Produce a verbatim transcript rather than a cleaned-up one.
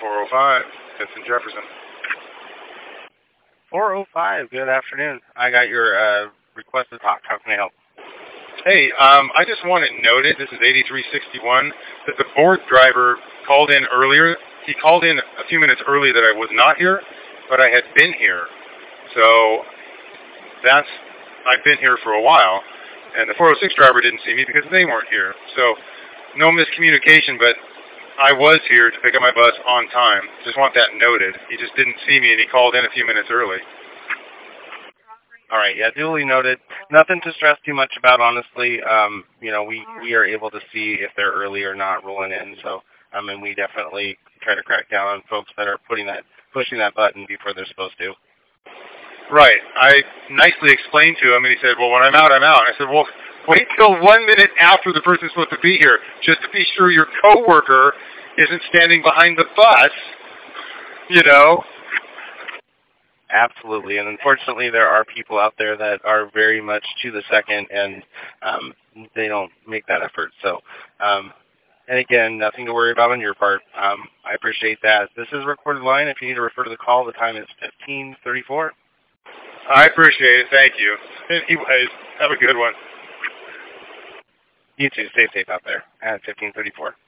four oh five, Vincent Jefferson. four oh five, good afternoon. I got your uh, request to talk. How can I help? Hey, um, I just want it noted, this is eighty-three sixty-one, that the board driver called in earlier. He called in a few minutes early that I was not here, but I had been here. So that's, I've been here for a while, and the four oh six driver didn't see me because they weren't here. So no miscommunication, but I was here to pick up my bus on time. Just want that noted. He just didn't see me, and he called in a few minutes early. All right, yeah, duly noted. Nothing to stress too much about, honestly. Um, you know, we, we are able to see if they're early or not rolling in. So, I mean, we definitely try to crack down on folks that are putting that, pushing that button before they're supposed to. Right. I nicely explained to him, and he said, well, when I'm out, I'm out. I said, well, wait till one minute after the person's supposed to be here, just to be sure your coworker isn't standing behind the bus, you know. Absolutely, and unfortunately there are people out there that are very much to the second, and um, they don't make that effort. So, um, and again, nothing to worry about on your part. Um, I appreciate that. This is a recorded line. If you need to refer to the call, the time is fifteen thirty-four. I appreciate it. Thank you. Anyways, have a good one. You too. Stay safe out there at fifteen thirty-four.